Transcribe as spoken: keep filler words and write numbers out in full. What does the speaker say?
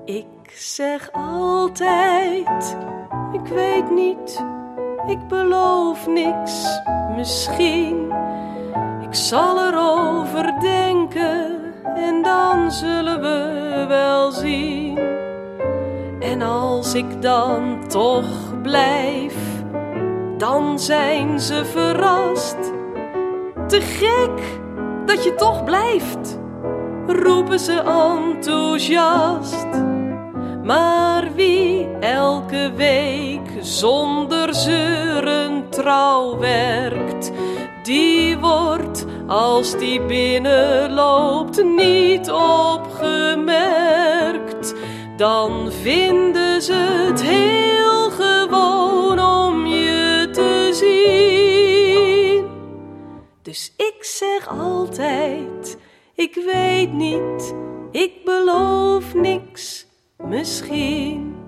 Ik zeg altijd, ik weet niet, ik beloof niks, misschien. Ik zal erover denken en dan zullen we wel zien. En als ik dan toch blijf, dan zijn ze verrast. Te gek dat je toch blijft, roepen ze enthousiast. Maar wie elke week zonder zeuren trouw werkt, die wordt als die binnenloopt niet opgemerkt. Dan vinden ze het heel gewoon om je te zien. Dus ik zeg altijd, ik weet niet, ik beloof niks, misschien.